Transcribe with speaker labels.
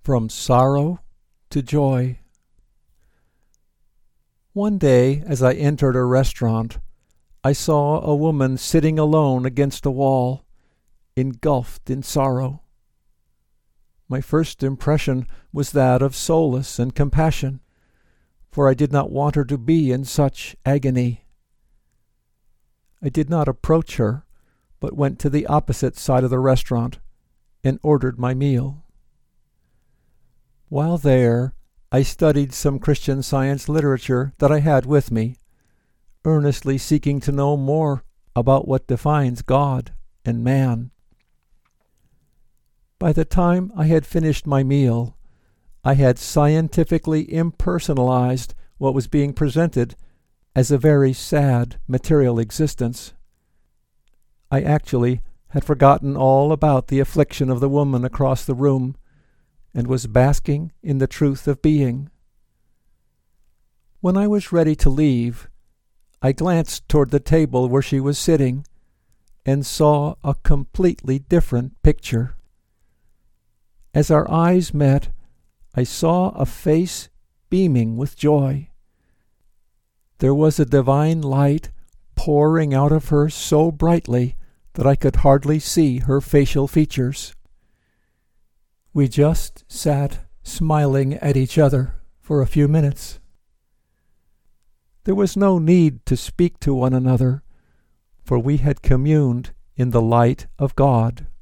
Speaker 1: From sorrow to joy. One day, as I entered a restaurant, I saw a woman sitting alone against a wall, engulfed in sorrow. My first impression was that of solace and compassion, for I did not want her to be in such agony. I did not approach her, but went to the opposite side of the restaurant and ordered my meal. While there, I studied some Christian Science literature that I had with me, earnestly seeking to know more about what defines God and man. By the time I had finished my meal, I had scientifically impersonalized what was being presented as a very sad material existence. I actually had forgotten all about the affliction of the woman across the room and was basking in the truth of being. When I was ready to leave, I glanced toward the table where she was sitting and saw a completely different picture. As our eyes met, I saw a face beaming with joy. There was a divine light pouring out of her so brightly that I could hardly see her facial features. We just sat smiling at each other for a few minutes. There was no need to speak to one another, for we had communed in the light of God.